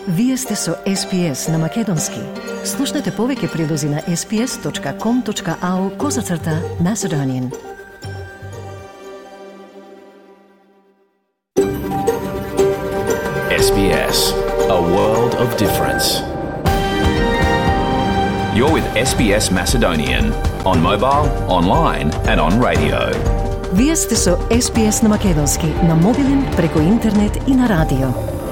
Вие сте со SPS на Македонски. Слушнете повеќе прилози на sps.com.au/Macedonian. SBS, a world of difference. You're with SBS Macedonian on mobile, online and on radio. Вие сте со SPS на Македонски на мобилен, преку интернет и на радио.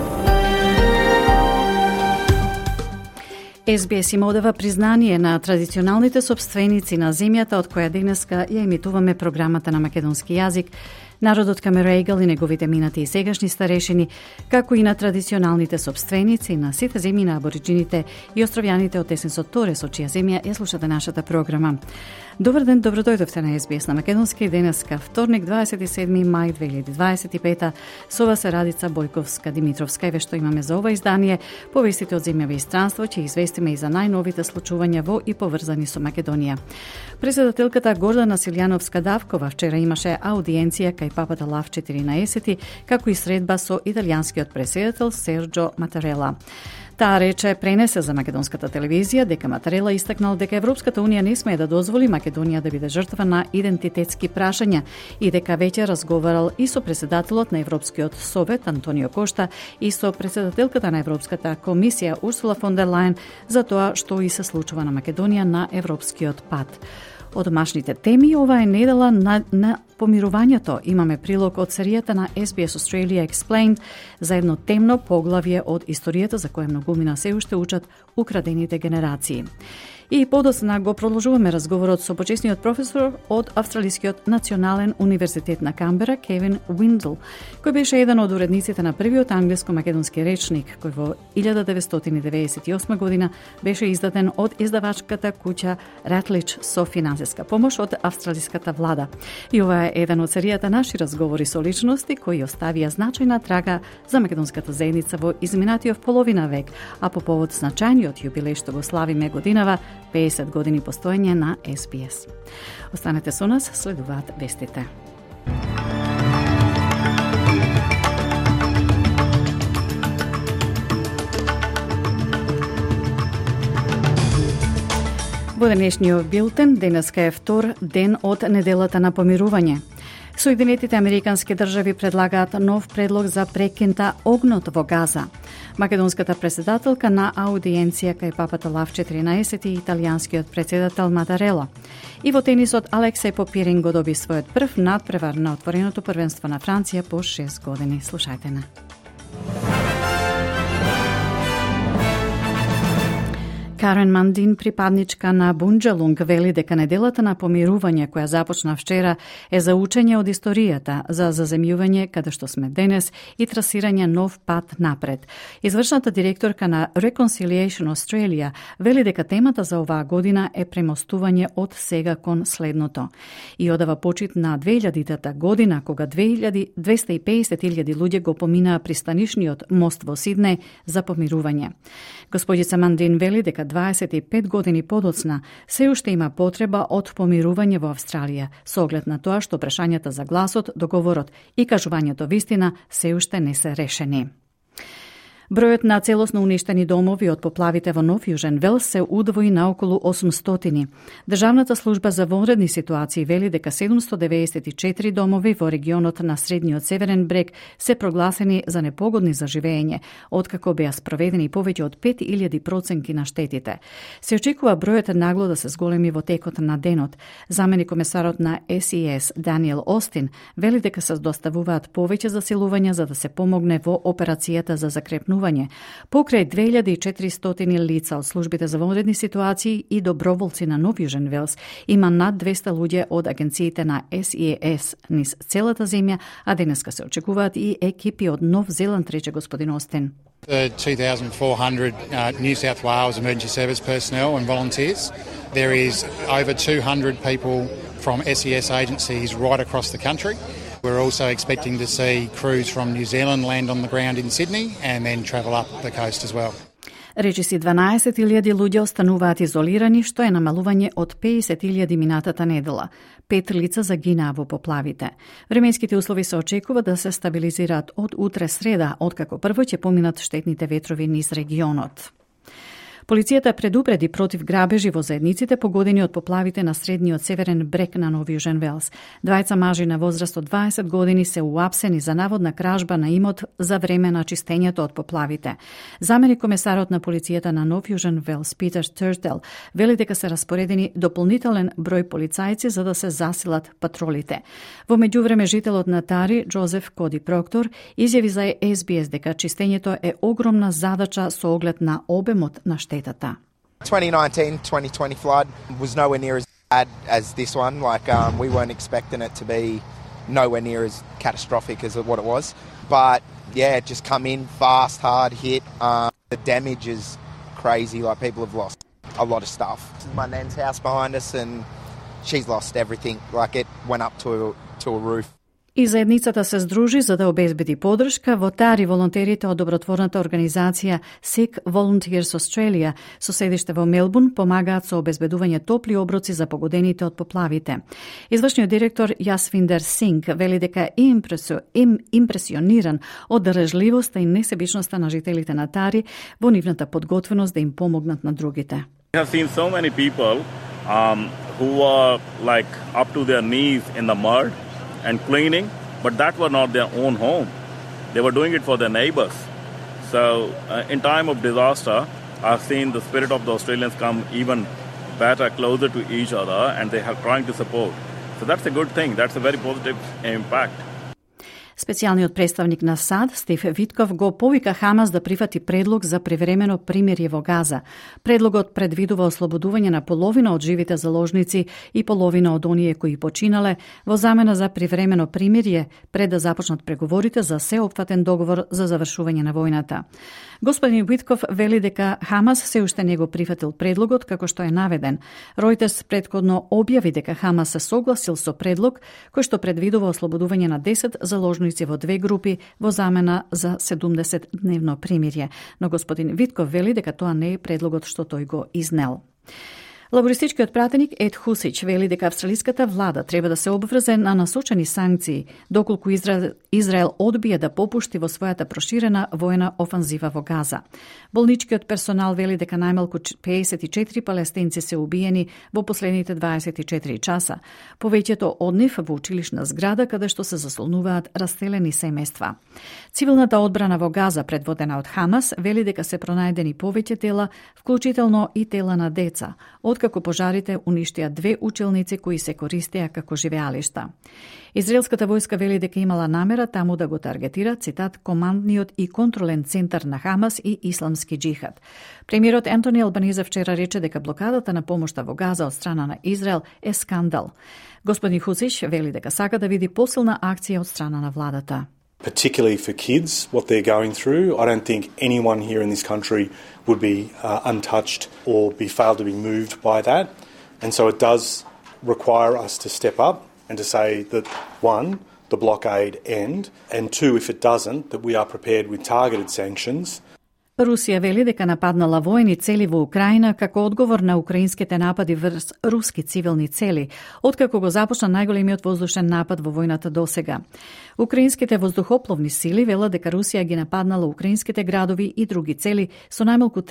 SBS им одава признание на традиционалните собственици на земјата од која денеска ја емитуваме програмата на македонски јазик, народот Камерејгал и неговите минати и сегашни старешини, како и на традиционалните собственици на сите земји на абориджините и островјаните од Тесенсот Торе, со чија земја ја слушате нашата програма. Добар ден, добродојдовте на SBS на Македонски. Денеска, вторник, 27. мај 2025, со вас е Радица Бојковска-Димитровска, и што имаме за ова издание, повестите од земјава и странство, ќе известиме и за најновите случувања во и поврзани со Македонија. Председателката Гордана Силјановска-Давкова вчера имаше аудиенција кај папата Лав 14, како и средба со италијанскиот преседател Серджо Матарела. Таа рече пренесе за македонската телевизија дека Матарела истакнал дека Европската унија не смее да дозволи Македонија да биде жртва на идентитетски прашања и дека веќе разговарал и со председателот на Европскиот совет Антонио Кошта и со председателката на Европската комисија Урсула фон дер Лајен за тоа што и се случува на Македонија на европскиот пат. Од домашните теми ова е недела на помирувањето. Имаме прилог од серијата на SBS Australia Explained за едно темно поглавје од историјата за која многумина се уште учат украдените генерации. И подоцна го продолжуваме разговорот со почесниот професор од Австралискиот национален универзитет на Камбера, Кевин Уиндл, кој беше еден од уредниците на првиот англиско-македонски речник, кој во 1998 година беше издаден од издавачката куќа Ратлич со финансиска помош од австралиската влада. И ова е еден од серијата наши разговори со личности кои оставија значајна трага за македонската заедница во изминатиот половина век, а по повод значајниот јубилеј што го славиме годинава 50 години постоење на SBS. Останете со нас, следуваат вестите. Во денешниот билтен, денеска е втор ден од неделата на помирување. Соединетите американски држави предлагаат нов предлог за прекинта огнот во Газа. Македонската председателка на аудиенција кај папата Лав 14 и италијанскиот председател Матарела. И во тенисот Алексеј Попирин го доби својот прв надпревар на отвореното првенство на Франција по 6 години. Слушајте на. Карен Мандин, припадничка на Бунџалунг, вели дека неделата на помирување која започна вчера е за учење од историјата, за заземјување каде што сме денес и трасирање нов пат напред. Извршната директорка на Reconciliation Australia вели дека темата за оваа година е премостување од сега кон следното. И одава почит на 2000-та година, кога 250.000 луѓе го поминаа пристанишниот мост во Сиднеј за помирување. Господица Мандин вели дека 25 години подоцна се уште има потреба од помирување во Австралија, со оглед на тоа што прашањата за гласот, договорот и кажувањето вистина се уште не се решени. Бројот на целосно уништени домови од поплавите во Нов Јужен Велс се удвои на околу 800. Државната служба за вонредни ситуации вели дека 794 домови во регионот на Средниот Северен брег се прогласени за непогодни за живење, откако беа спроведени повеќе од 5000 проценки на штетите. Се очекува бројот нагло да се зголеми во текот на денот. Заменик комесарот на SES Даниел Остин вели дека се доставуваат повеќе засилувања за да се помогне во операцијата за закрепнување. Покрај 2400 лица од службите за вонредни ситуации и доброволци на Нов Јужен Велс, има над 200 луѓе од агенциите на SES низ целата земја, а денеска се очекуваат и екипи од Нов Зеланд, рече господин Остин. 2,400 New South Wales emergency service personnel and volunteers. There is over 200 people from SES agencies right across the country. We're also expecting to see crews from New Zealand land on the ground in Sydney and then travel up the coast as well. Речиси 12.000 луѓе остануваат изолирани, што е намалување од 50.000 минатата недела. 5 лица загинаа во поплавите. Временските услови се очекува да се стабилизираат од утре среда, откако прво ќе поминат штетните ветрови низ регионот. Полицијата предупреди против грабежи во заедниците погодени од поплавите на средниот северен брег на Нов Јужен Велс. Двајца мажи на возраст од 20 години се уапсени за наводна кражба на имот за време на чистењето од поплавите. Заменик комесарот на полицијата на Нов Јужен Велс, Питер Тертел, вели дека се распоредени дополнителен број полицајци за да се засилат патролите. Во меѓувреме жителот на Тари, Джозеф Коди Проктор, изјави за SBS дека чистењето е огромна задача со оглед на обемот на штетата. 2019-2020 flood was nowhere near as bad as this one. We weren't expecting it to be nowhere near as catastrophic as what it was. But yeah, it just come in fast, hard hit. The damage is crazy. People have lost a lot of stuff. My nan's house behind us, and she's lost everything. It went up to a roof. И заедницата се здружи за да обезбеди поддршка. Во Тари волонтерите од добротворната организација Sikh Volunteers Australia со седиште во Мелбурн помагаат со обезбедување топли оброци за погодените од поплавите. Извршниот директор Јасвиндер Синг вели дека импресиониран од држливоста и несебичноста на жителите на Тари во нивната подготвеност да им помогнат на другите. We have seen so many people who are up to their knees in the mud and cleaning, but that were not their own home. They were doing it for their neighbors. So in time of disaster, I've seen the spirit of the Australians come even better, closer to each other, and they are trying to support. So that's a good thing. That's a very positive impact. Специјалниот представник на САД, Стив Витков, го повика Хамас да прифати предлог за привремено примирие во Газа. Предлогот предвидува ослободување на половина од живите заложници и половина од оние кои починале во замена за привремено примирие пред да започнат преговорите за сеопфатен договор за завршување на војната. Господин Витков вели дека Хамас се уште не го прифатил предлогот како што е наведен. Ројтерс претходно објави дека Хамас се согласил со предлог кој што предвидува ослободување на 10 заложници во две групи во замена за 70-дневно примирие, но господин Витков вели дека тоа не е предлогот што тој го изнел. Лабористичкиот пратеник Ед Хусич вели дека австралиската влада треба да се обврзе на насочени санкции доколку Израел одбие да попушти во својата проширена војна офанзива во Газа. Болничкиот персонал вели дека најмалку 54 палестинци се убиени во последните 24 часа. Повеќето од нив во училишна зграда каде што се засолнуваат растелени семејства. Цивилната одбрана во Газа, предводена од Хамас, вели дека се пронајдени повеќе тела, вклучително и тела на деца, откако пожарите уништија 2 училници кои се користеа како живеалишта. Израелската војска вели дека имала намера таму да го таргетира, цитат, командниот и контролен центар на Хамас и исламски джихад. Премиерот Ентони Албаниза вчера рече дека блокадата на помошта во Газа од страна на Израел е скандал. Господин Хусич вели дека сака да види посилна акција од страна на владата. Particularly for kids, what they're going through. I don't think anyone here in this country would be untouched or be failed to be moved by that. And so it does require us to step up and to say that, one, the blockade end, and two, if it doesn't, that we are prepared with targeted sanctions. Русија вели дека нападнала војни цели во Украина како одговор на украинските напади врз руски цивилни цели, откако го започна најголемиот воздушен напад во војната досега. Украинските воздухопловни сили велат дека Русија ги нападнала украинските градови и други цели со најмалку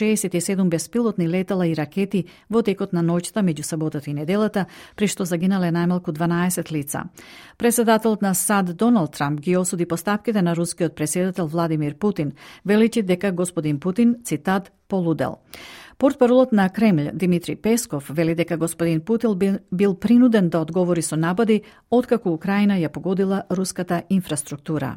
367 беспилотни летала и ракети во текот на ноќта меѓу саботата и неделата, при што загинале најмалку 12 лица. Преседателот на САД Доналд Трамп ги осуди постапките на рускиот преседател Владимир Путин, велејќи дека господин Путин, цитат, полудел. Портпаролот на Кремљ Димитри Песков вели дека господин Путин бил принуден да одговори со напади откако Украина ја погодила руската инфраструктура.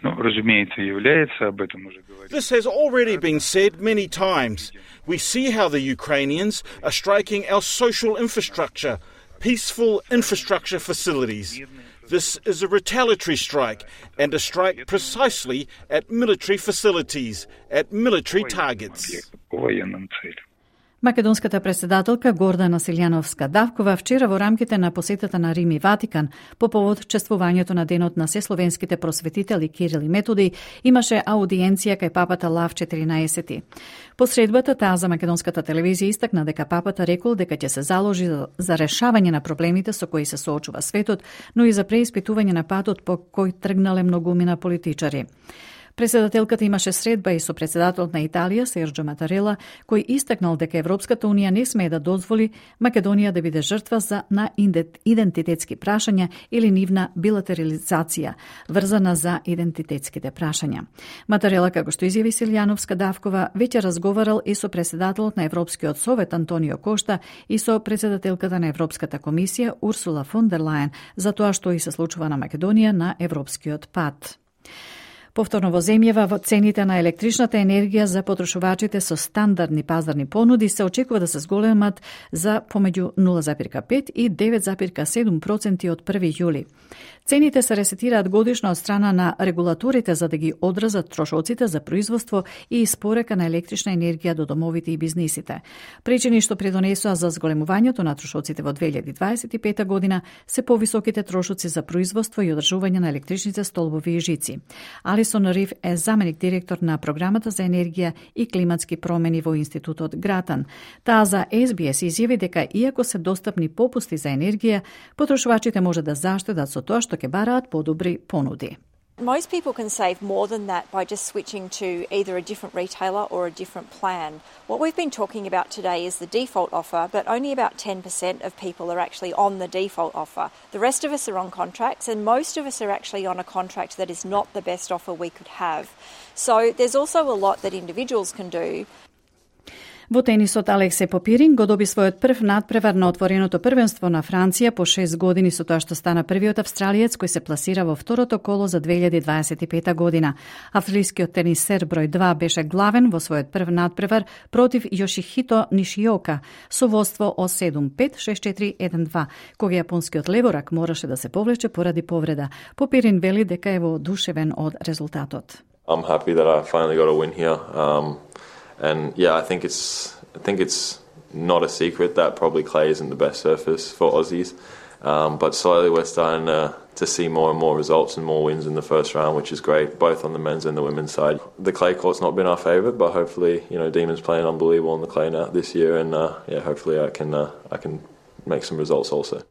This has already been said many times. We see how the Ukrainians are striking our social infrastructure, peaceful infrastructure facilities. This is a retaliatory strike, and a strike precisely at military facilities, at military targets. Македонската председателка Гордана Силјановска-Давкова вчера во рамките на посетата на Рим и Ватикан по повод чествувањето на денот на сесловенските просветители Кирил и Методи имаше аудиенција кај папата Лав 14. По средбата таа за македонската телевизија истакна дека папата рекол дека ќе се заложи за решавање на проблемите со кои се соочува светот, но и за преиспитување на патот по кој тргнале многумина политичари. Председателката имаше средба и со председателот на Италија, Серджо Матарела, кој истакнал дека Европската Унија не смее да дозволи Македонија да биде жртва на идентитетски прашања или нивна билатерализација, врзана за идентитетските прашања. Матарела, како што изјави Силјановска-Давкова, веќе разговарал и со председателот на Европскиот совет Антонио Кошта и со председателката на Европската комисија Урсула фон дер Лајен за тоа што и се случува на Македонија на европскиот пат. Повторно во земјава во цените на електричната енергија за потрошувачите со стандардни пазарни понуди се очекува да се зголемат за помеѓу 0,5 и 9,7% од 1 јули. Цените се ресетираат годишно од страна на регулаторите за да ги одразат трошоците за производство и испорека на електрична енергија до домовите и бизнисите. Причини што придонесоа за зголемувањето на трошоците во 2025 година се повисоките трошоци за производство и одржување на електричните столбови и жици. Алисон Риф е заменик директор на програмата за енергија и климатски промени во Институтот Гратан. Таа за SBS изјави дека иако се достапни попусти за енергија, потрошувачите може да заштедат со тоа што ќе бараат подобри понуди. Most people can save more than that by just switching to either a different retailer or a different plan. What we've been talking about today is the default offer, but only about 10% of people are actually on the default offer. The rest of us are on contracts, and most of us are actually on a contract that is not the best offer we could have. So there's also a lot that individuals can do. Во тенисот Алексе Попирин го доби својот прв надпревар на отвореното првенство на Франција по 6 години со тоа што стана првиот австралиец кој се пласира во второто коло за 2025 година. Австралискиот тенисер број 2 беше главен во својот прв надпревар против Јошихито Нишиока со водство од 7-5, 6-4, 1-2, кога јапонскиот леворак мораше да се повлече поради повреда. Попирин вели дека е воодушевен од резултатот. I'm happy that I finally got a win here. And yeah, I think it's not a secret that probably clay isn't the best surface for Aussies. But slowly we're starting to see more and more results and more wins in the first round, which is great, both on the men's and the women's side. The clay court's not been our favourite, but hopefully, Demons playing unbelievable on the clay now this year, and hopefully I can make some results also.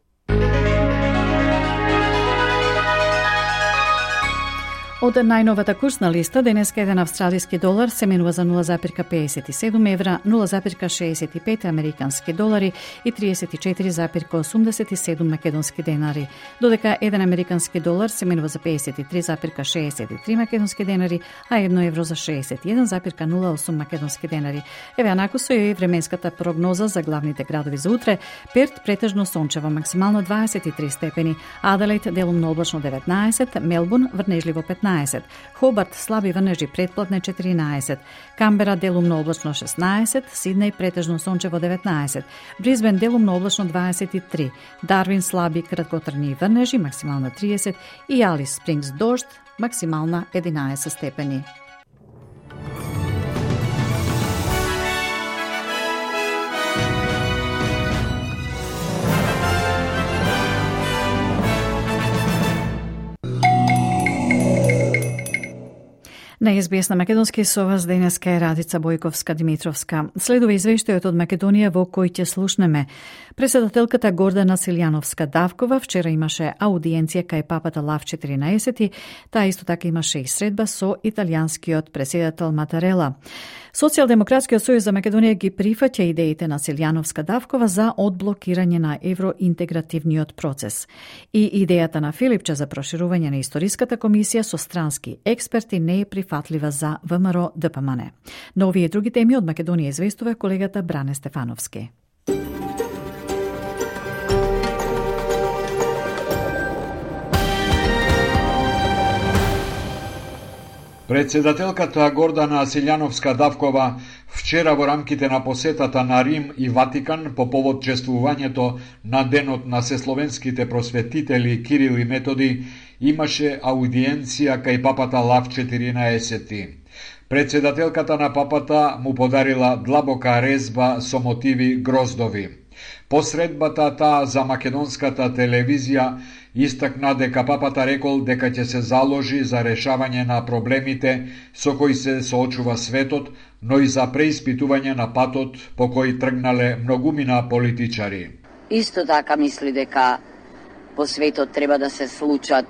Од најновата курсна листа, денеска еден австралиски долар се менува за 0,57 евра, 0,65 американски долари и 34,87 македонски денари, додека еден американски долар се менува за 53,63 македонски денари, а 1 евро за 61,08 македонски денари. Еве анаку со и временската прогноза за главните градови за утре: Перт претежно сончево, максимално 23 степени, Аделаид делумно облачно 19, Мелбурн врнежливо 15, Хобарт слаби врнежи претплатне 14, Камбера делумно облачно 16, Сиднеј претежно сончево 19, Брисбен делумно облачно 23, Дарвин слаби краткотрни врнежи максимално 30 и Алис Спрингс дожд максимална 11 степени. На SBS на македонски со вас денеска е Радица Бојковска-Димитровска. Следува извештајот од Македонија во кој ќе слушнеме. Председателката Гордана Силјановска-Давкова вчера имаше аудиенција кај папата Лав 14. Таа исто така имаше и средба со италијанскиот председател Матарела. Социјалдемократскиот сојуз за Македонија ги прифаќа идеите на Силјановска-Давкова за одблокирање на евроинтегративниот процес. И идејата на Филипче за проширување на историската комисија со странски експерти не е прифатлива за ВМРО ДПМН. На овие и други теми од Македонија известува колегата Бране Стефановски. Председателката Гордана Силјановска-Давкова вчера во рамките на посетата на Рим и Ватикан по повод чествувањето на Денот на сесловенските просветители Кирил и Методи имаше аудиенција кај папата Лав 14. Председателката на папата му подарила длабока резба со мотиви гроздови. Посредбата таа за македонската телевизија истакна дека папата рекол дека ќе се заложи за решавање на проблемите со кои се соочува светот, но и за преиспитување на патот по кој тргнале многумина политичари. Исто така мисли дека по светот треба да се случат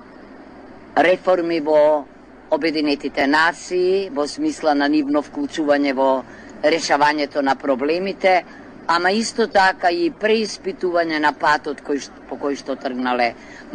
реформи во Обединетите нации, во смисла на нивно вклучување во решавањето на проблемите, ама исто така и преиспитување на патот по кој што тргнале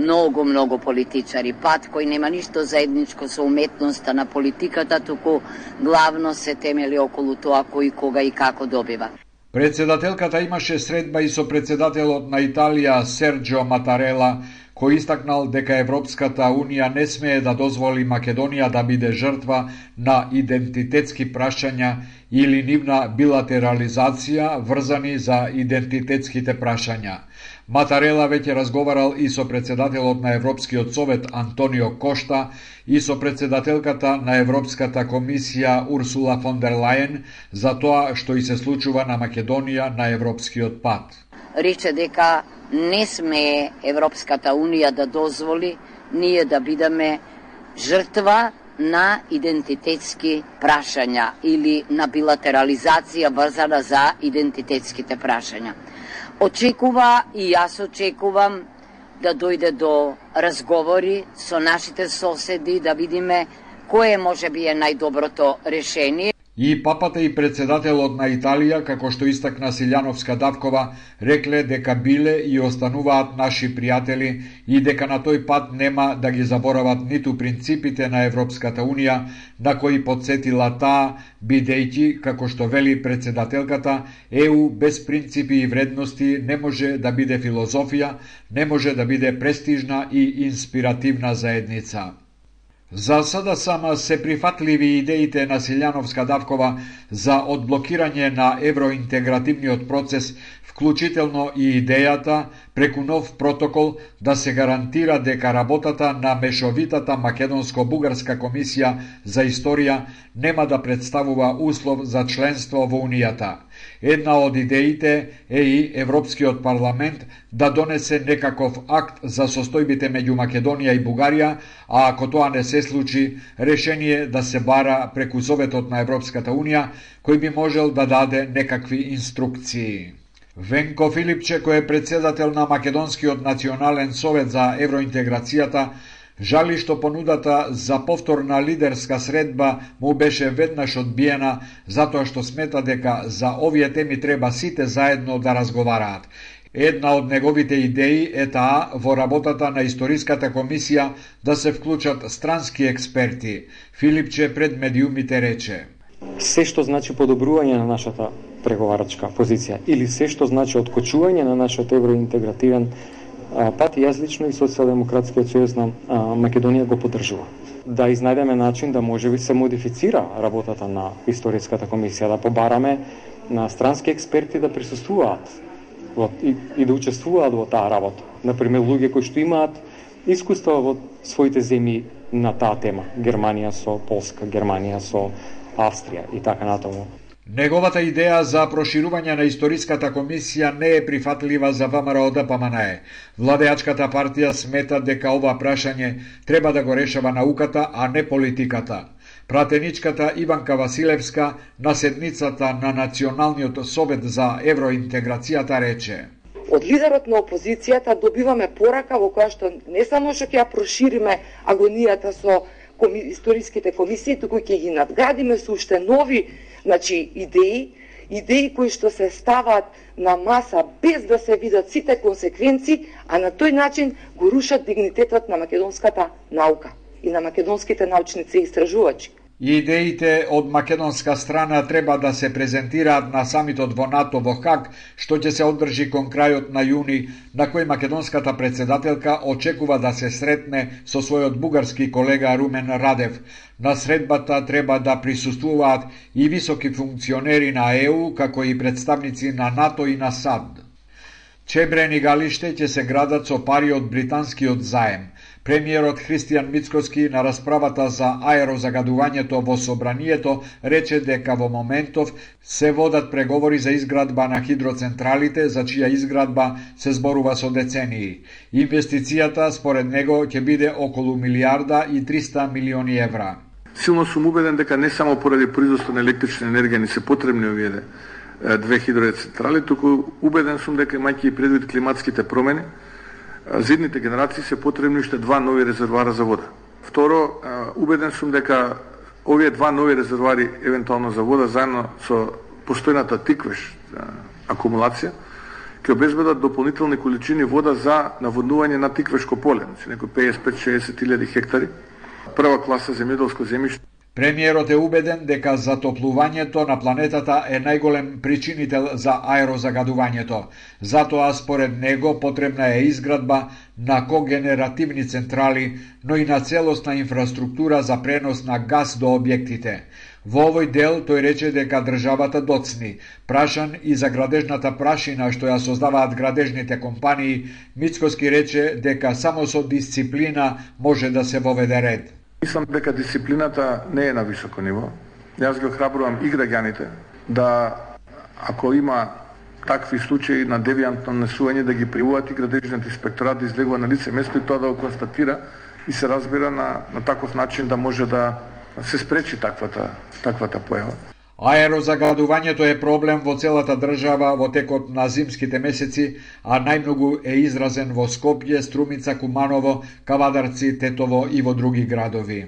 многу политичари. Пат кој нема ништо заедничко со уметноста на политиката, туку главно се темели околу тоа кој кога и како добива. Председателката имаше средба и со председателот на Италија Серджо Матарела, кој истакнал дека Европската Унија не смее да дозволи Македонија да биде жртва на идентитетски прашања или нивна билатерализација врзани за идентитетските прашања. Матарела веќе разговарал и со председателот на Европскиот совет Антонио Кошта и со председателката на Европската комисија Урсула фон дер Лајен за тоа што и се случува на Македонија на европскиот пат. Рече дека не смее Европската Унија да дозволи ние да бидеме жртва на идентитетски прашања или на билатерализација врзана за идентитетските прашања. Очекува и јас очекувам да дојде до разговори со нашите соседи, да видиме кое можеби е најдоброто решение. И папата и председателот на Италија, како што истакна Силјановска-Давкова, рекле дека биле и остануваат наши пријатели и дека на тој пат нема да ги заборават ниту принципите на Европската Унија, на кои подсетила таа, бидејќи, како што вели председателката, ЕУ без принципи и вредности не може да биде филозофија, не може да биде престижна и инспиративна заедница. За сада сама се прифатливи идеите на Силјановска-Давкова за одблокирање на евроинтегративниот процес, вклучително и идејата преку нов протокол да се гарантира дека работата на мешовитата Македонско-Бугарска комисија за историја нема да представува услов за членство во Унијата. Една од идеите е и Европскиот парламент да донесе некаков акт за состојбите меѓу Македонија и Бугарија, а ако тоа не се случи, решение да се бара преку Советот на Европската Унија, кој би можел да даде некакви инструкции. Венко Филипче, кој е председател на Македонскиот национален совет за евроинтеграцијата, жали што понудата за повторна лидерска средба му беше веднаш одбиена, затоа што смета дека за овие теми треба сите заедно да разговараат. Една од неговите идеи е таа во работата на историската комисија да се вклучат странски експерти. Филипче пред медиумите рече: се што значи подобрување на нашата преговарачка позиција или се што значи откочување на нашиот евроинтегративен пат, јас лично и Социјалдемократскиот сојуз на Македонија го поддржува. Да изнајдеме начин да можеби се модифицира работата на историската комисија, да побараме на странски експерти да присуствуваат и да учествуваат во таа работа. Например, луѓе кои што имаат искуства во своите земји на таа тема. Германија со Полска, Германија со Австрија и така натаму. Неговата идеја за проширување на историската комисија не е прифатлива за ВМРО-ДПМНЕ. Владеачката партија смета дека ова прашање треба да го решава науката, а не политиката. Пратеничката Иванка Василевска на седницата на Националниот совет за евроинтеграцијата рече: од лидерот на опозицијата добиваме порака во која што не само што ќе ја прошириме агонијата со историските комисии, туку ќе ги надградиме со уште нови идеи кои што се ставаат на маса без да се видат сите консеквенции, а на тој начин го рушат дигнитетот на македонската наука и на македонските научници и истражувачи. Идеите од македонска страна треба да се презентираат на самитот во НАТО во Хаг, што ќе се одржи кон крајот на јуни, на кој македонската председателка очекува да се сретне со својот бугарски колега Румен Радев. На средбата треба да присуствуваат и високи функционери на ЕУ, како и представници на НАТО и на САД. Чебрени галиште ќе се градат со пари од британскиот заем. Премиерот Христијан Мицкоски на расправата за аерозагадувањето во собранието рече дека во моментов се водат преговори за изградба на хидроцентралите, за чија изградба се зборува со децении. Инвестицијата, според него, ќе биде околу 1.300 милиони евра. Силно сум убеден дека не само поради производство на електрична енергија не се потребни овие две хидроцентрали, туку убеден сум дека имајќи и предвид климатските промени, за идните генерации се потребни уште 2 нови резервоара за вода. Второ, убеден сум дека овие 2 нови резервоари евентуално за вода заедно со постојната тиквеш акумулација ќе обезбедат дополнителни количини вода за наводнување на тиквешко поле, значи некои 55-60 илјади хектари, прва класа земјоделско земјиште. Премиерот е убеден дека затоплувањето на планетата е најголем причинител за аерозагадувањето. Затоа, според него, потребна е изградба на когенеративни централи, но и на целосна инфраструктура за пренос на газ до објектите. Во овој дел тој рече дека државата доцни. Прашан и за градежната прашина што ја создаваат градежните компании, Мицкоски рече дека само со дисциплина може да се воведе ред. Мислам дека дисциплината не е на високо ниво. Јас ги охрабрувам и граѓаните да, ако има такви случаи на девијантно несување, да ги пријавуваат и градежниот инспекторат да излегува на лице место и тоа да го констатира и се разбира на таков начин да може да се спречи таквата појава. Аерозагадувањето е проблем во целата држава во текот на зимските месеци, а најмногу е изразен во Скопје, Струмица, Куманово, Кавадарци, Тетово и во други градови.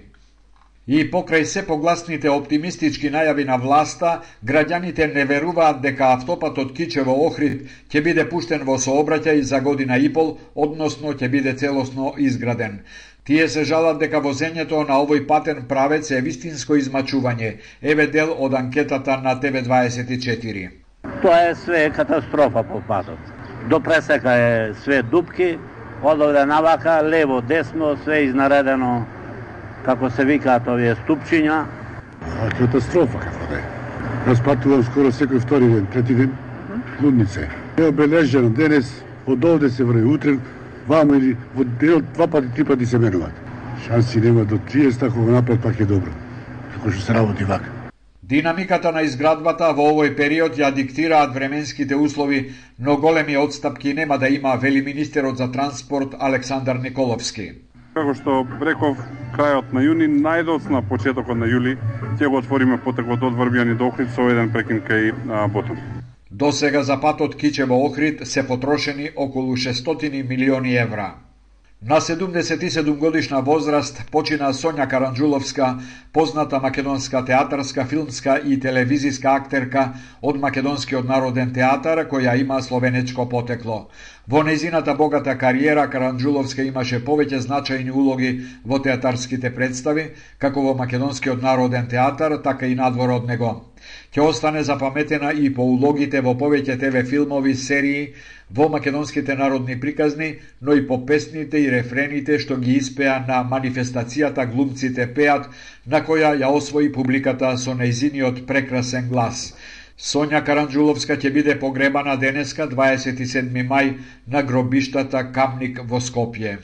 И покрај се погласните оптимистички најави на власта, граѓаните не веруваат дека автопатот Кичево-Охрид ќе биде пуштен во сообраќај за година и пол, односно ќе биде целосно изграден. Тие се жалат дека возењето на овој патен правец е вистинско измачување. Еве дел од анкетата на ТВ24. Тоа е све катастрофа по патот. До пресека е све дупки, одовде навака, лево, десно, све изнаредено, како се викаат овие ступчиња. Катастрофа како да е. Јас патувам скоро секој втори ден, трети ден, луднице. Е обележено денес, од овде се врави утре, вама или во дел 2 пати, 3 пати се менуваат. Шанси нема до 30, ако го напред пак е добро. Како што се работи вака. Динамиката на изградбата во овој период ја диктираат временските услови, но големи отстапки нема да има, вели министерот за транспорт Александар Николовски. Како што реков, крајот на јуни, најдоцна почетокот на јули, ќе го отвориме потекот од Врбијани до Охрид со еден прекин кај Ботон. До сега за патот Кичево-Охрид се потрошени околу 600 милиони евра. На 77 годишна возраст почина Сонја Каранџуловска, позната македонска театарска, филмска и телевизиска актерка од Македонскиот народен театар, која има словенечко потекло. Во незината богата кариера Каранџуловска имаше повеќе значајни улоги во театарските представи, како во Македонскиот народен театар, така и надвор од него. Ќе остане запаметена и по улогите во повеќе ТВ филмови, серии, во македонските народни приказни, но и по песните и рефрените што ги испеа на манифестацијата Глумците пеат, на која ја освои публиката со нејзиниот прекрасен глас. Сонја Каранџуловска ќе биде погребана денеска 27. мај на гробиштата Камник во Скопје.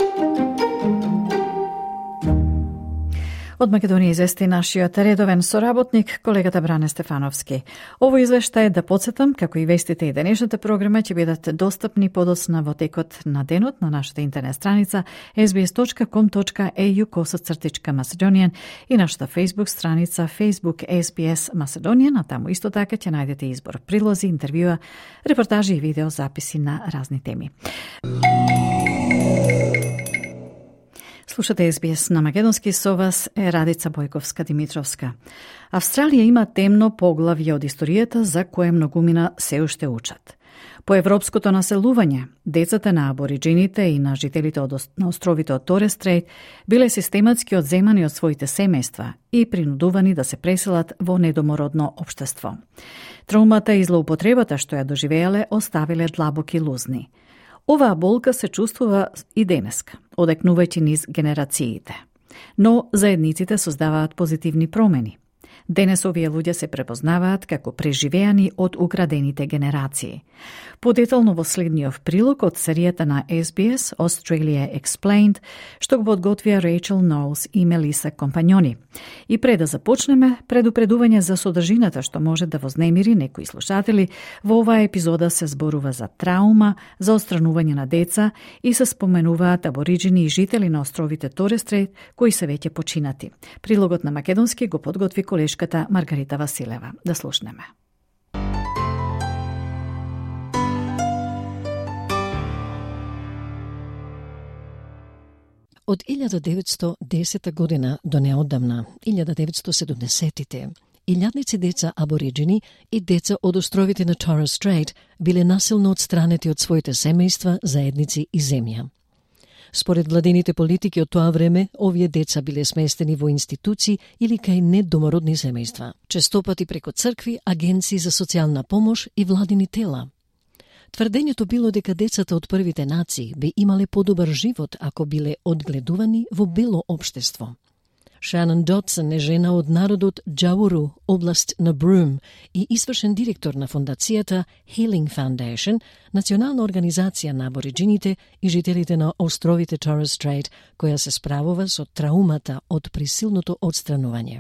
Од Македонија извести нашиот редовен соработник, колегата Бране Стефановски. Овој извештај, да подсетам, како и вестите и денешната програма, ќе бидат достапни подоцна во текот на денот на нашата интернет страница sbs.com.au/Macedonian и нашата Facebook страница Facebook SBS Macedonian, а таму исто така ќе најдете избор прилози, интервјуа, репортажи и видео записи на разни теми. Слушате SBS на македонски, со вас е Радица Бојковска-Димитровска. Австралија има темно поглавје од историјата за кое многумина се уште учат. По европското населување, децата на абориджините и на жителите на островите од Торес Стрейт биле систематски одземани од своите семејства и принудувани да се преселат во недомородно општество. Траумата и злоупотребата што ја доживеале оставиле длабоки лузни. Оваа болка се чувствува и денеска, одекнувајќи низ генерациите. Но заедниците создаваат позитивни промени. Денес овие луѓе се препознаваат како преживеани од украдените генерации. Подетално во следниот прилог од серијата на SBS Australia Explained, што го подготвија Рейчел Ноулс и Мелиса Компаньони. И пред да започнеме, предупредување за содржината што може да вознемири некои слушатели, во оваа епизода се зборува за траума, за отстранување на деца и се споменуваат абориджини и жители на островите Торес Стрейт кои се веќе починати. Прилогот на македонски го подготви колешката Маргарита Василева. Да слушнеме. Од 1910 година до неодамна, 1970-тите, илјадници деца абориджини и деца од островите на Торес Стрейт биле насилно отстранети од своите семејства, заедници и земја. Според владените политики од тоа време, овие деца биле сместени во институции или кај недомородни семејства, честопати преку цркви, агенции за социјална помош и владини тела. Тврдењето било дека децата од првите нации би имале подобар живот ако биле одгледувани во бело општество. Шанон Дотсон е жена од народот Джауру, област на Брум, и извршен директор на фондацијата Healing Foundation, национална организација на абориджините и жителите на островите Торес Стрейт, која се справува со траумата од присилното одстранување.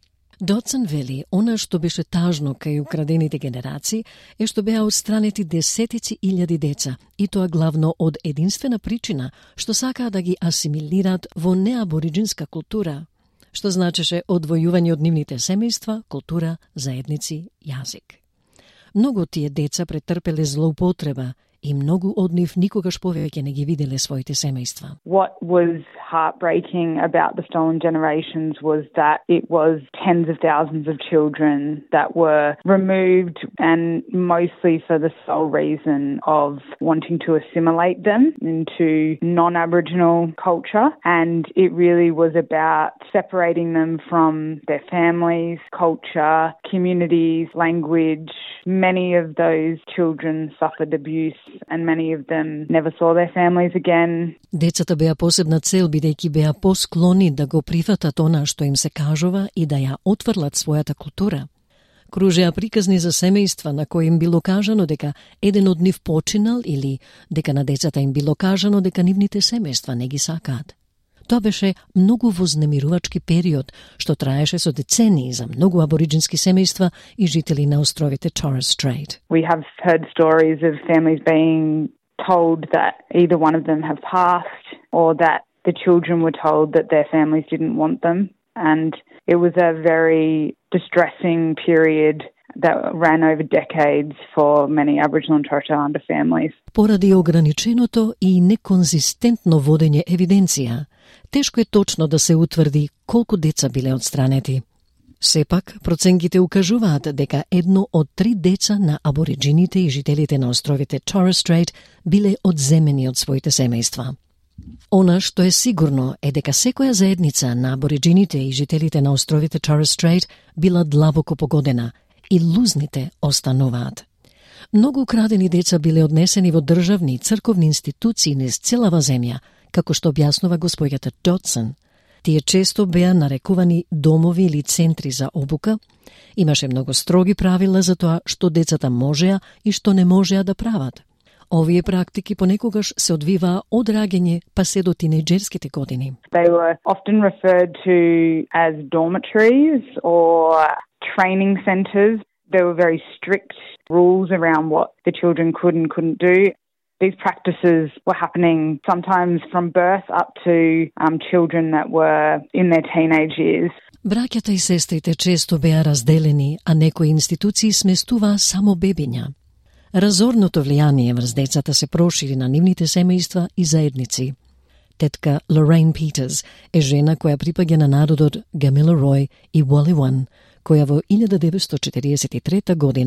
Дотсон вели, она што беше тажно кај украдените генерации е што беа отстранети десетици илјади деца, и тоа главно од единствена причина што сакаа да ги асимилираат во неабориджинска култура, што значеше одвојување од нивните семејства, култура, заедници, јазик. Многу од тие деца претрпеле злоупотреба и многу од нив никогаш повеќе не ги виделе своите семејства. What was heartbreaking about the stolen generations was that it was tens of thousands of children that were removed, and mostly for the sole reason of wanting to assimilate them into non-Aboriginal culture, and it really was about separating them from their families, culture, communities, language. Many of those children suffered abuse and many of them never saw their families again. Децата беа посебна цел бидејќи беа посклони да го прифатат она што им се кажува и да ја отврлат својата култура. Кружеа приказни за семејства на кои им било кажано дека еден од нив починал или дека на децата им било кажано дека нивните семејства не ги сакаат. Тоа беше многу вознемирувачки период, што траеше со децении за многу абориджински семејства и жители на островите Торес Стрейт. We have heard stories of families being told that either one of them have passed or that the children were told that their families didn't want them, and it was a very distressing period that ran over decades for many Aboriginal and Torres Strait Islander families. Поради ограниченото и неконзистентно водење евиденција, тешко е точно да се утврди колку деца биле отстранети. Сепак, проценките укажуваат дека 1 од 3 деца на абориджините и жителите на островите Торес Стрейт биле одземени од своите семејства. Она што е сигурно е дека секоја заедница на абориджините и жителите на островите Торес Стрейт била длабоко погодена и лузните остануваат. Многу украдени деца биле однесени во државни и црковни институции низ целава земја, како што објаснува госпоѓата Дотсон. Тие често беа нарекувани домови или центри за обука. Имаше многу строги правила за тоа што децата можеа и што не можеа да прават. Овие практики понекогаш се одвиваа од раѓање па се до тинејџерските години. They were often referred to as dormitories or training centres. There were very strict rules around what the children could and couldn't do. These practices were happening sometimes from birth up to children that were in their teenage years. Браќата и сестрите често беа разделени, а некои институции сместуваа само бебиња. Разорното влијание врз децата се прошири на нивните семејства и заедници. Тетка Лорейн Питерс е жена која припаѓа на народот Гамиларој и Walliwan, која во 1943 година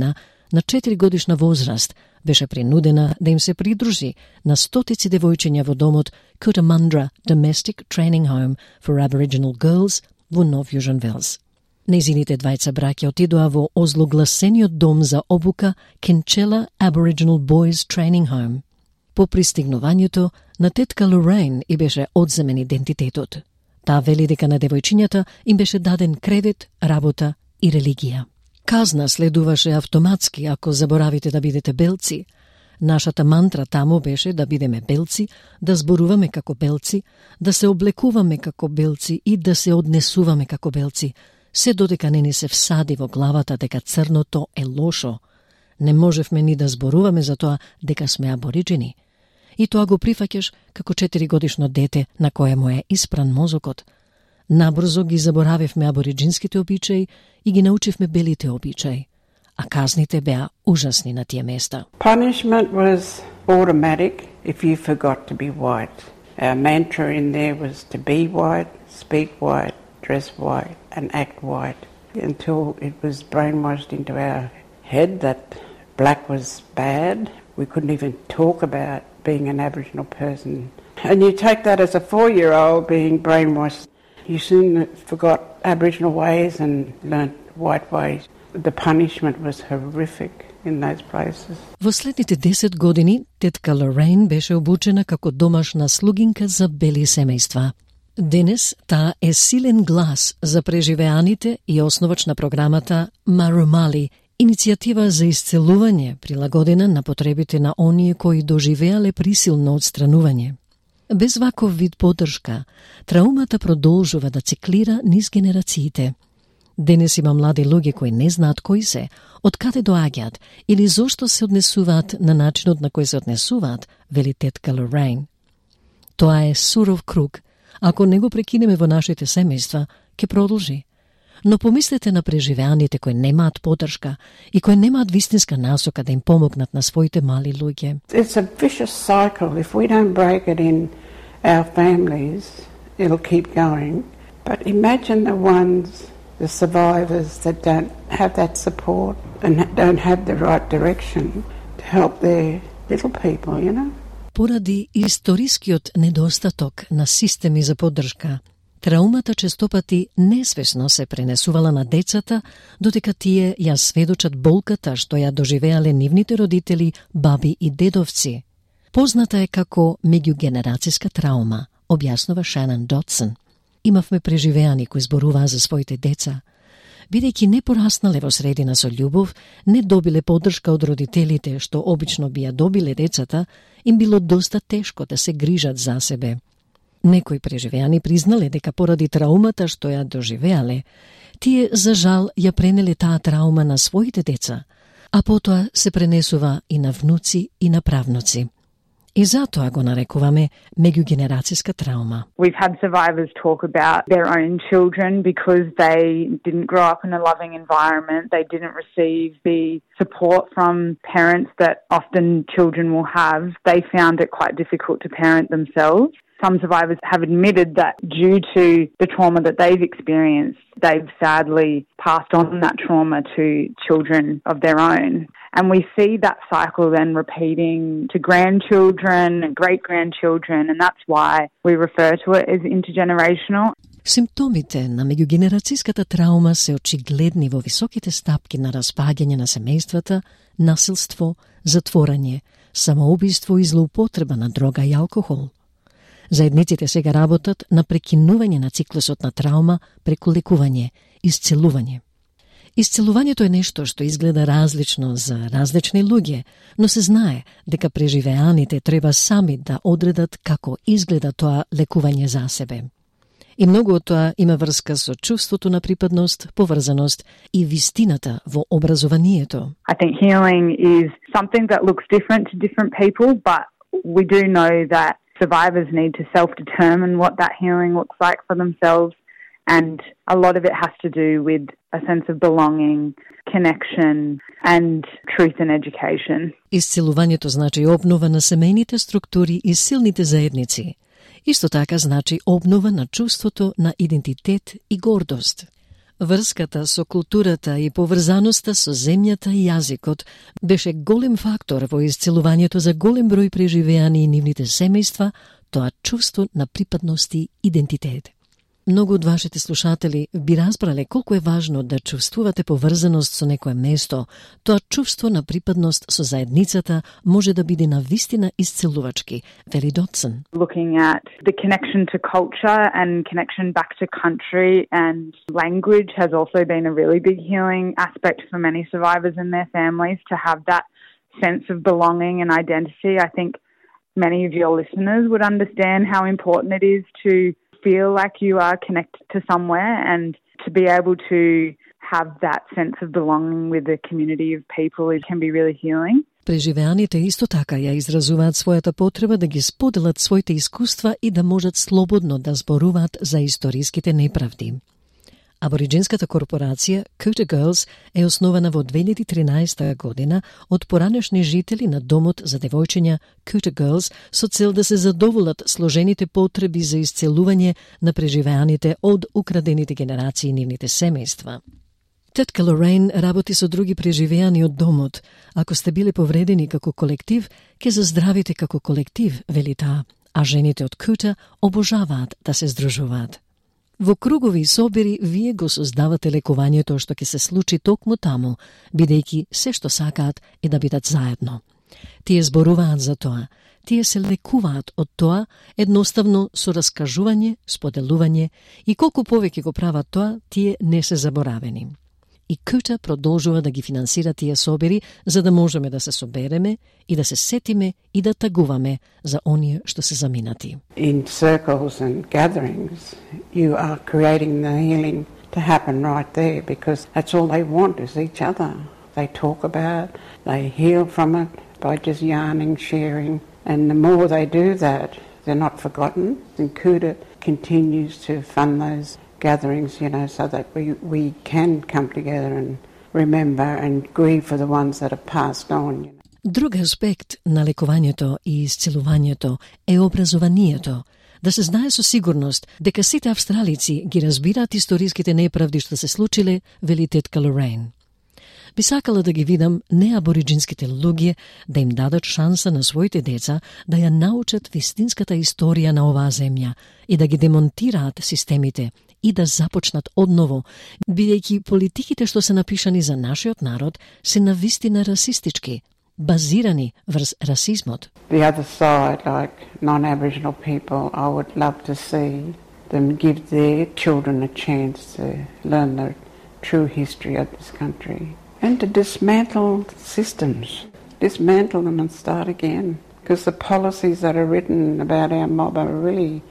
на 4-годишна возраст, беше принудена да им се придружи на стотици девојчиња во домот Cootamundra Domestic Training Home for Aboriginal Girls во Нов Јужен Велс. Нејзините двајца браќа отидоа во озлогласениот дом за обука Kinchela Aboriginal Boys Training Home. По пристигнувањето, на тетка Лорейн и беше одземен идентитетот. Таа вели дека на девојчињата им беше даден кревет, работа и религија. Казна следуваше автоматски ако заборавите да бидете белци. Нашата мантра таму беше да бидеме белци, да зборуваме како белци, да се облекуваме како белци и да се однесуваме како белци, се додека не ни се всади во главата дека црното е лошо. Не можевме ни да зборуваме за тоа дека сме абориджини. И тоа го прифаќаш како 4-годишно дете на кое му е испран мозокот. Набрзо ги заборавивме абориджинските обичаи и ги научивме белите обичаи, а казните беа ужасни на тие места. Punishment was automatic if you forgot to be white. Our mantra in there was to be white, speak white, dress white and act white, until it was brainwashed into our head that black was bad. We couldn't even talk about being an Aboriginal person. And you take that as a 4-year-old being brainwashed. You soon forgot Aboriginal ways and learnt white ways. The punishment was horrific in those places. Во следните 10 години, тетка Лорейн беше обучена како домашна слугинка за бели семејства. Денес таа е силен глас за преживеаните и основач на програмата Marumali, иницијатива за исцелување прилагодена на потребите на оние кои доживеале присилно отстранување. Без ваков вид поддршка, траумата продолжува да циклира низ генерациите. Денес има млади луѓе кои не знаат кои се, од каде доаѓаат или зошто се однесуваат на начинот на кој се однесуваат, вели тетка Лорейн. Тоа е суров круг. Ако не го прекинеме во нашите семејства, ќе продолжи. Но помислете на преживеаните кои немаат поддршка и кои немаат вистинска насока да им помогнат на своите мали луѓе. It's a vicious cycle. If we don't break it in our families, it'll keep going. But imagine the ones, the survivors that don't have that support and don't have the right direction to help their little people, you know? Поради историскиот недостаток на системи за поддршка, траумата честопати несвесно се пренесувала на децата, додека тие ја сведочат болката што ја доживеале нивните родители, баби и дедовци. Позната е како меѓугенерацијска траума, објаснува Шанон Дотсон. Имавме преживеани кои зборуваа за своите деца. Бидејќи не пораснале во средина со љубов, не добиле поддршка од родителите што обично би ја добиле децата, им било доста тешко да се грижат за себе. Некои преживеани признале дека поради траумата што ја доживеале, тие за жал ја пренеле таа траума на своите деца, а потоа се пренесува и на внуци и на правнуци. И затоа го нарекуваме меѓугенерацијска траума. We've had survivors talk about their own children because they didn't grow up in a loving environment. They didn't receive the support from parents that often children will have. They found it quite difficult to parent themselves. Some survivors have admitted that due to the trauma that they've experienced, they've sadly passed on that trauma to children of their own. And we see that cycle then repeating to grandchildren and great-grandchildren, and that's why we refer to it as intergenerational. Симптомите на меѓугенерацијската траума се очигледни во високите стапки на распаѓање на семејствата, насилство, затворање, самоубиство и злоупотреба на дрога и алкохол. Заедниците сега работат на прекинување на циклусот на траума преку лекување, исцелување. Исцелувањето е нешто што изгледа различно за различни луѓе, но се знае дека преживеаните треба сами да одредат како изгледа тоа лекување за себе. И многу од тоа има врска со чувството на припадност, поврзаност и вистината во образованието. I think healing is something that looks different to different people, but we do know that survivors need to self-determine what that healing looks like for themselves, and a lot of it has to do with a sense of belonging, connection and truth in education. Исцелувањето значи обнова на семејните структури и силните заедници. Исто така значи обнова на чувството на идентитет и гордост. Врската со културата и поврзаноста со земјата и јазикот беше голем фактор во исцелувањето за голем број преживеани и нивните семејства, тоа чувство на припадност и идентитет. Многу од вашите слушатели би разбрале колку е важно да чувствувате поврзаност со некое место. Тоа чувство на припадност со заедницата може да биде навистина исцелувачки, вели Дотсон. Looking at the connection to culture and connection back to country and language has also been a really big healing aspect for many survivors and their families to have that sense of belonging and identity. I think many of your listeners would understand how important it is to feel like you are connected to somewhere and to be able to have that sense of belonging with a community of people, it can be really healing. Преживеаните исто така ја изразуваат својата потреба да ги споделат своите искуства и да можат слободно да зборуваат за историските неправди. Абориджинската корпорација Koota Girls е основана во 2013 година од поранешни жители на домот за девојчиња Koota Girls со цел да се задоволат сложените потреби за исцелување на преживеаните од украдените генерации и нивните семејства. Тетка Лорейн работи со други преживеани од домот. Ако сте биле повредени како колектив, ке заздравите како колектив, вели таа, а жените од Koota обожаваат да се здружуваат. Во кругови и собери вие го создавате лекувањето што ќе се случи токму таму, бидејќи се што сакаат е да бидат заедно. Тие зборуваат за тоа, тие се лекуваат од тоа едноставно со раскажување, споделување и колку повеќе го прават тоа, тие не се заборавени. И Koota продолжува да ги финансира тие собери за да можеме да се собереме и да се сетиме и да тагуваме за оние што се заминати. In circles and gatherings, you are creating the healing to happen right there because that's all they want is each other. They talk about it, they heal from it by just yarning, sharing, and the more they do that, they're not forgotten. And Koota continues to fund those gatherings, so that we can come together and remember and grieve for the ones that have passed on. Друг аспект на лекувањето и исцелувањето е образованието. Да се знае со сигурност дека сите австралици ги разбираат историските неправди што се случиле, вели тетка Лорейн. Би сакала да ги видам неабориджинските луѓе да им дадат шанса на своите деца да ја научат вистинската историја на оваа земја и да ги демонтираат системите и да започнат одново, бидејќи политиките што се напишани за нашиот народ се навистина расистички, базирани врз расизмот. The other side, like non-Aboriginal people, I would love to see them give their children a chance to learn the true history of this country and to dismantle systems, dismantle them and start again. Because the policies that are written about our mob are really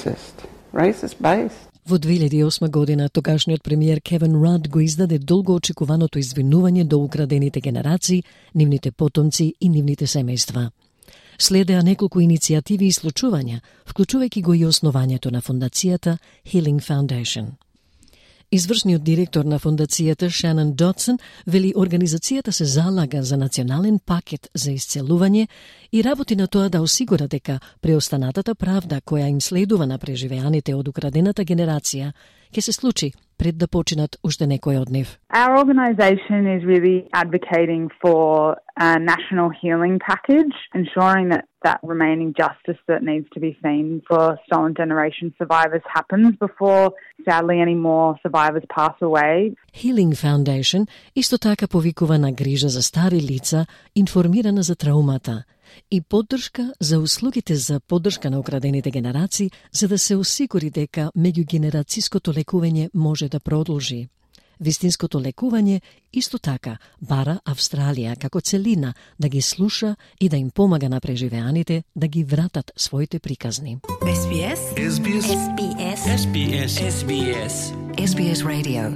racist-based. Во 2008 година тогашниот премиер Кевин Рад го издаде долго очекуваното извинување до украдените генерации, нивните потомци и нивните семејства. Следеа неколку иницијативи и случувања, вклучувајќи го и основањето на фондацијата Healing Foundation. Извршниот директор на фондацијата Шанон Дотсон вели организацијата се залага за национален пакет за исцелување и работи на тоа да осигура дека преостанатата правда која им следува на преживеаните од украдената генерација ќе се случи пред да починат уште некои од нив. Our organisation is really advocating for a national healing package, ensuring that remaining justice that needs to be seen for stolen generation survivors happens before, sadly, any more survivors pass away. Healing Foundation исто така повикува на грижа за стари лица, информирана за траумата, и поддршка за услугите за поддршка на украдените генерации, за да се осигури дека меѓугенерацијското лекување може да продолжи. Вистинското лекување исто така бара Австралија како целина да ги слуша и да им помага на преживеаните да ги вратат своите приказни. SBS SBS SBS SBS SBS SBS Radio.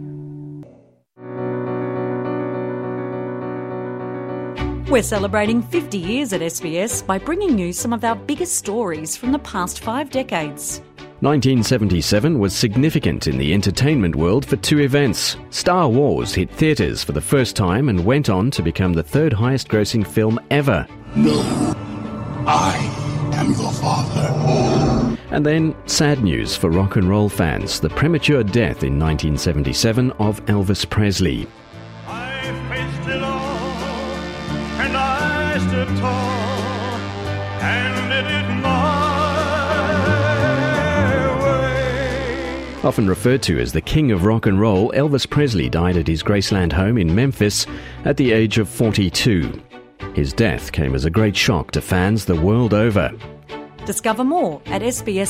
We're celebrating 50 years at SBS by bringing you some of our biggest stories from the past 5 decades. 1977 was significant in the entertainment world for two events. Star Wars hit theatres for the first time and went on to become the third highest grossing film ever. No, I am your father. And then, sad news for rock and roll fans, the premature death in 1977 of Elvis Presley. Faced it all, and I stood tall, and did it my way. Often referred to as the king of rock and roll, Elvis Presley died at his Graceland home in Memphis at the age of 42. His death came as a great shock to fans the world over. Discover more at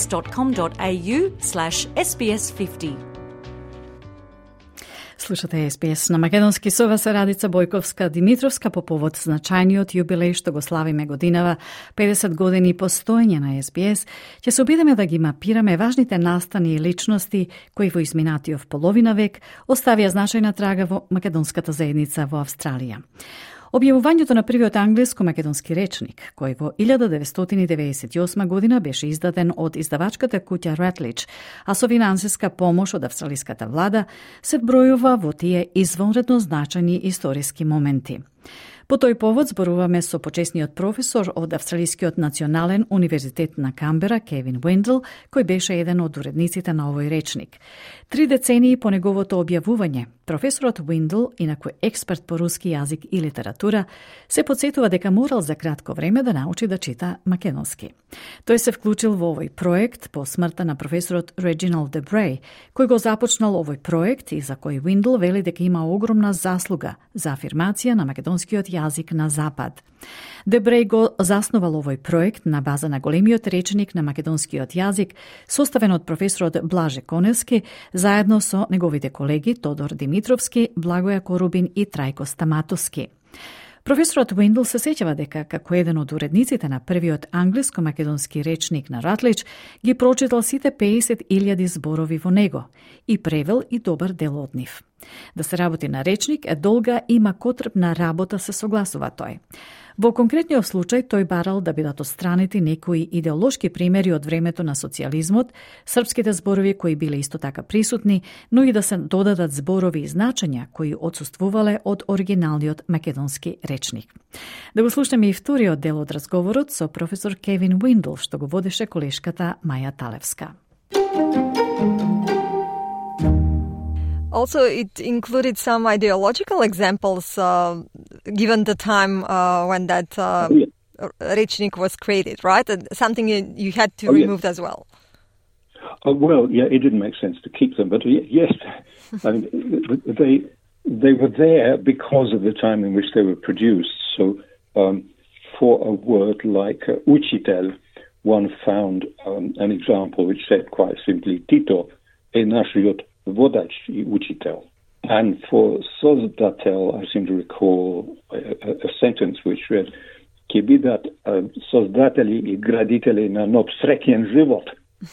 sbs.com.au/SBS50. Слушате SBS на македонски со вас Радица Бојковска-Димитровска по повод значајниот јубилеј што го славиме годинава 50 години постоење на SBS. Ќе се обидеме да ги мапираме важните настани и личности кои во изминатиот половина век оставија значајна трага во македонската заедница во Австралија. Објавувањето на првиот англиско-македонски речник, кој во 1998 година беше издаден од издавачката куќа Ратлич, а со финансиска помош од австралиската влада, се вбројува во тие извонредно значајни историски моменти. По тој повод зборуваме со почесниот професор од Австралискиот национален универзитет на Камбера, Кевин Уиндл, кој беше еден од уредниците на овој речник. 3 децении по неговото објавување, професорот Уиндл, инаку експерт по руски јазик и литература, се подсетува дека морал за кратко време да научи да чита македонски. Тој се вклучил во овој проект по смртта на професорот Реджиналд Дебрей, кој го започнал овој проект и за кој Уиндл вели дека има огромна заслуга за афирмација на македонскиот јазик на Запад. Дебрей го заснувал овој проект на база на големиот речник на македонскиот јазик, составен од професорот Блаже Коневски, заедно со неговите колеги Тодор Димитровски, Благоја Корубин и Трајко Стаматовски. Професорот Уиндл се сеќава дека, како еден од уредниците на првиот англиско-македонски речник на Ратлич, ги прочитал сите 50.000 зборови во него и превел и добар дел од нив. Да се работи на речник е долга и макотрпна работа, се согласува тој. Во конкретниот случај, тој барал да бидат отстранети некои идеолошки примери од времето на социјализмот, српските зборови кои биле исто така присутни, но и да се додадат зборови и значења кои отсуствувале од оригиналниот македонски речник. Да го слушаме и вториот дел од разговорот со професор Кевин Уиндл, што го водеше колешката Маја Талевска. Also, it included some ideological examples given the time when that rečnik was created, right? Something you had to remove as well. Well, yeah, it didn't make sense to keep them, but yes, I mean, they were there because of the time in which they were produced. So, for a word like učitel, one found an example which said quite simply Tito e naš vodač i učitel. And for sozdatelj, I seem to recall a sentence which read Ke bidat sozdatelji i graditelji na nov srećen život.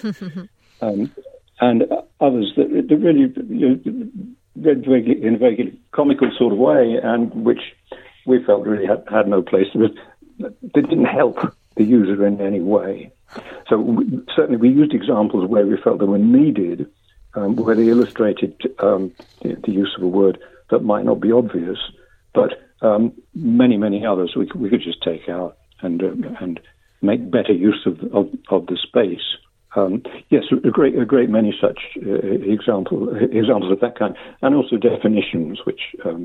And others that really read in a very comical sort of way, and which we felt really had no place. They didn't help the user in any way. So certainly we used examples where we felt they were needed, where they illustrated the use of a word that might not be obvious, but many others we could just take out and make better use of the space. Yes, a great many such examples of that kind, and also definitions which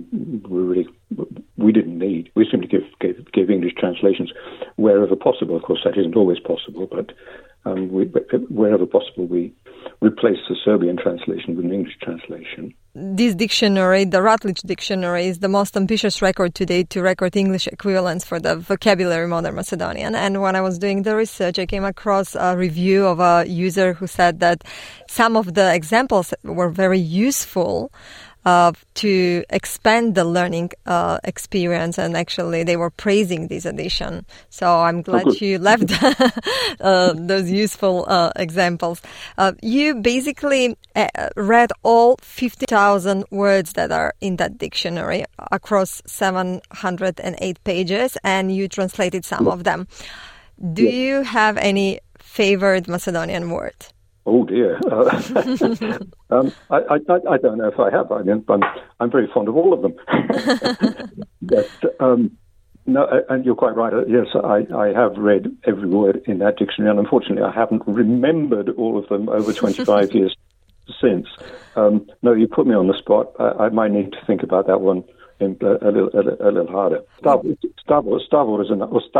we didn't need. We simply gave English translations wherever possible. Of course, that isn't always possible, but wherever possible, we replaced the Serbian translation with an English translation. This dictionary, the Routledge Dictionary, is the most ambitious record to date to record English equivalents for the vocabulary Modern Macedonian. And when I was doing the research, I came across a review of a user who said that some of the examples were very useful to expand the learning experience, and actually they were praising this edition. So I'm glad you left those useful examples. You basically read all 50,000 words that are in that dictionary across 708 pages, and you translated some of them. Do you have any favorite Macedonian word? Oh dear, I don't know if I have. I'm very fond of all of them. But No, and you're quite right. Yes, I have read every word in that dictionary, and unfortunately I haven't remembered all of them over 25 years since. No, you put me on the spot. I might need to think about that one a little harder. Star Wars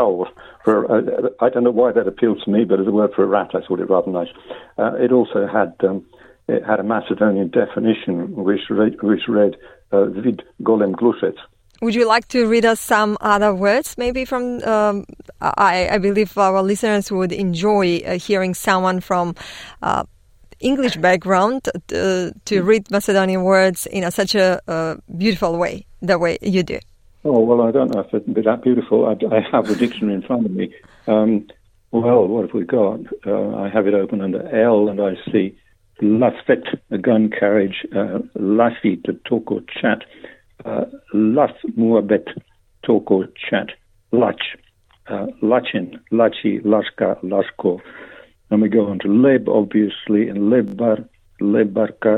I don't know why that appealed to me, but as a word for a rat, I thought it rather nice. It also had a Macedonian definition, which read vid golem gluset. Would you like to read us some other words, maybe from? I believe our listeners would enjoy hearing someone from English background to read Macedonian words in such a beautiful way, the way you do. Oh, well, I don't know if it'd be that beautiful. I have the dictionary in front of me. Well, what have we got? I have it open under L, and I see lafet, a gun carriage, lafi, to talk or chat, laf muabet, talk or chat, lach, lachin, lachi, lashka, lashko. And we go on to leb, obviously, and lebar, lebarka,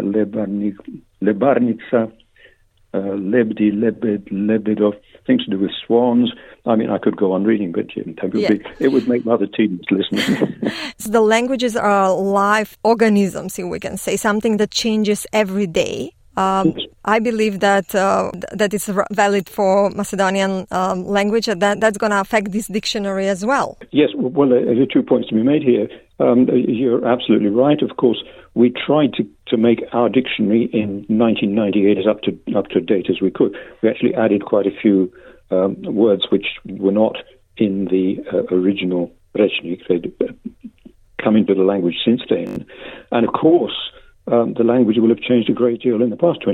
lebarnica, lebdi, lebed, lebedov, things to do with swans. I mean, I could go on reading, but it would make rather tedious listening. So the languages are live organisms, we can say, something that changes every day. I believe that that is valid for Macedonian language, and that's going to affect this dictionary as well. Yes, well, there are 2 points to be made here. You're absolutely right. Of course, we tried to make our dictionary in 1998 as up to date as we could. We actually added quite a few words which were not in the original rečnik. They'd come into the language since then. And of course, the language will have changed a great deal in the past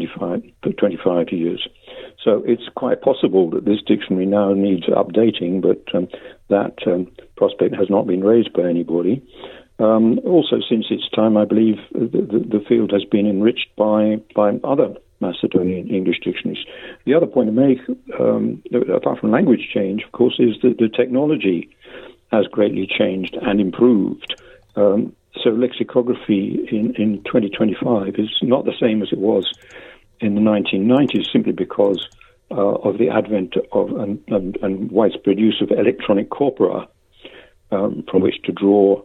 25 years. So it's quite possible that this dictionary now needs updating, but that prospect has not been raised by anybody. Also, since its time, I believe the field has been enriched by other Macedonian English dictionaries. The other point to make, apart from language change, of course, is that the technology has greatly changed and improved. So lexicography in 2025 is not the same as it was in the 1990s, simply because of the advent of and widespread use of electronic corpora from which to draw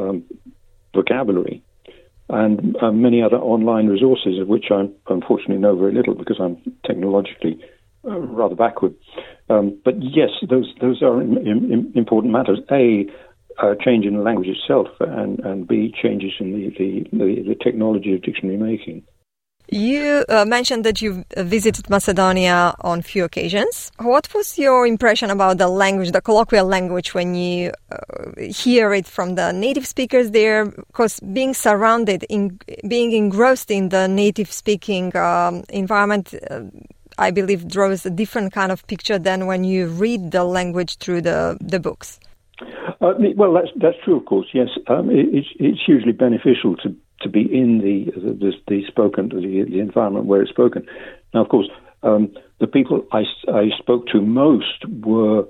vocabulary, and many other online resources, of which I unfortunately know very little because I'm technologically rather backward. But yes, those are important matters. A change in the language itself, and B, changes in the technology of dictionary making. You mentioned that you visited Macedonia on few occasions. What was your impression about the language, the colloquial language, when you hear it from the native speakers there? Because being surrounded, being engrossed in the native-speaking environment, I believe draws a different kind of picture than when you read the language through the books. Well, that's true, of course. Yes, it's hugely beneficial to be in the spoken, the environment where it's spoken. Now, of course, the people I spoke to most were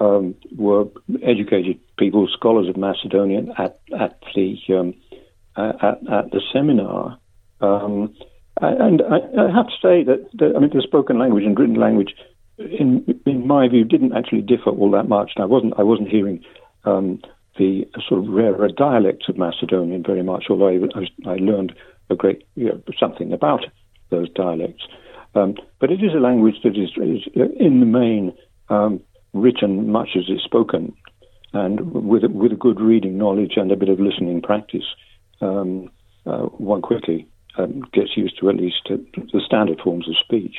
educated people, scholars of Macedonian at the seminar. And I have to say that the spoken language and written language, in my view, didn't actually differ all that much. And I wasn't hearing the sort of rarer dialects of Macedonian very much, although I learned a great something about those dialects. But it is a language that is in the main written much as it's spoken, and with a good reading knowledge and a bit of listening practice, one quickly gets used to at least the standard forms of speech.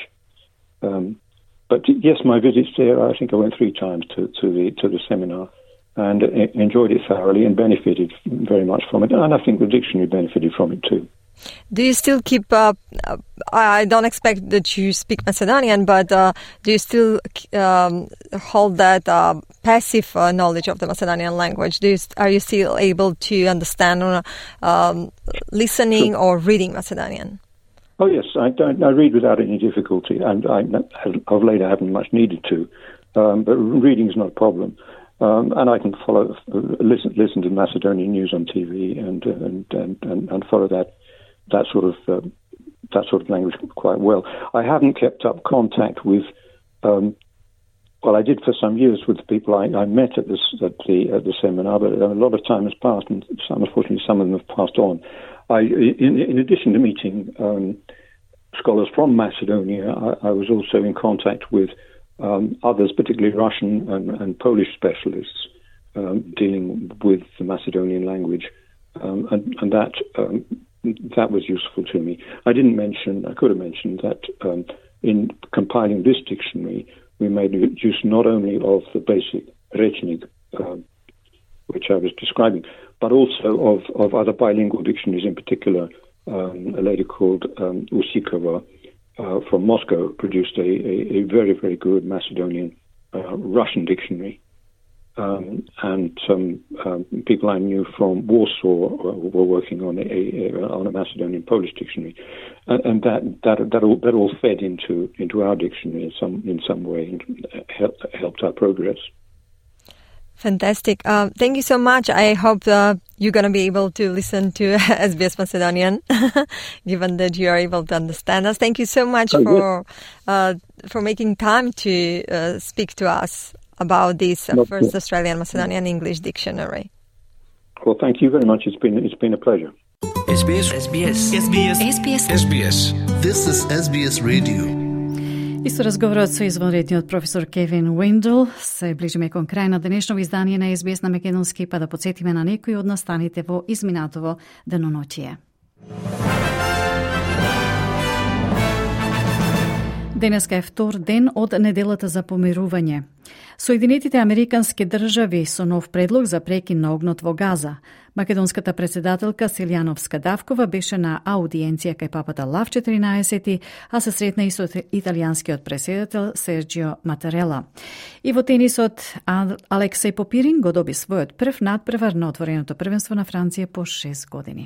But yes, my visits there, I think I went 3 times to the seminar, and enjoyed it thoroughly and benefited very much from it. And I think the dictionary benefited from it too. Do you still keep up? I don't expect that you speak Macedonian, but do you still hold that passive knowledge of the Macedonian language? Are you still able to understand listening or reading Macedonian? Oh yes, I read without any difficulty, and of late I haven't much needed to, but reading is not a problem. And I can listen to Macedonian news on TV and follow that sort of language quite well. I haven't kept up contact with Well, I did for some years with the people I met at the seminar, but a lot of time has passed, and unfortunately some of them have passed on. In addition to meeting scholars from Macedonia, I was also in contact with others, particularly Russian and Polish specialists dealing with the Macedonian language, and that was useful to me. I could have mentioned that in compiling this dictionary, we made use not only of the basic rečnik, which I was describing, but also of other bilingual dictionaries, in particular a lady called Usikova from Moscow produced a very, very good Macedonian Russian dictionary. And some people I knew from Warsaw were working on a Macedonian Polish dictionary, and that all fed into our dictionary in some way and helped our progress. Fantastic. Thank you so much. I hope you're going to be able to listen to SBS Macedonian, given that you are able to understand us. Thank you so much for making time to speak to us about this first Australian Macedonian English dictionary. Well, thank you very much. It's been a pleasure. SBS. This is SBS Radio. Исто разговорот со извонредниот професор Кевин Уиндл. Се ближиме кон крај на денешно издание на SBS на македонски, па да подсетиме на некои од настаните во изминатово деноноќие. Денеска е втор ден од неделата за помирување. Соединетите Американски држави со нов предлог за прекин на огнот во Газа. Македонската председателка Силјановска-Давкова беше на аудиенција кај папата Лав 14, а се сретна и со италијанскиот преседател Серджио Матарела. И во тенисот Алексеј Попирин го доби својот прв надпревар на отвореното првенство на Франција по 6 години.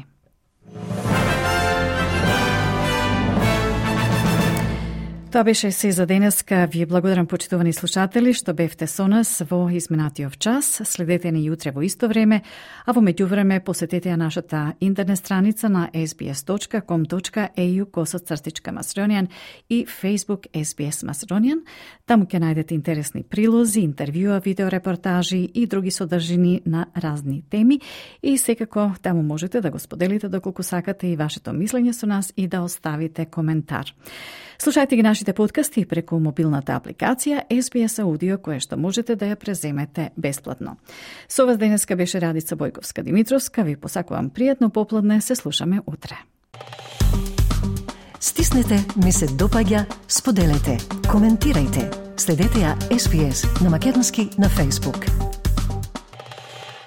Тоа беше се за денеска. Ви благодарам, почитувани слушатели, што бевте со нас во изминатиот час. Следете ни јутре во исто време, а во меѓувреме посетете ја нашата интернет страница на sbs.com.au/Macedonian и Facebook SBS Macedonian. Таму ќе најдете интересни прилози, интервјуа, видеорепортажи и други содржини на разни теми. И секако таму можете да го споделите доколку сакате и вашето мислење со нас и да оставите коментар. Слушајте ги нашите подкасти преку мобилната апликација SBS Audio, која што можете да ја преземете бесплатно. Со вас денеска беше Радица Бојковска-Димитровска. Ви посакувам пријатно попладне. Се слушаме утре. Стиснете, ми се допаѓа, споделете, коментирајте. Следете ја SBS на македонски на Facebook.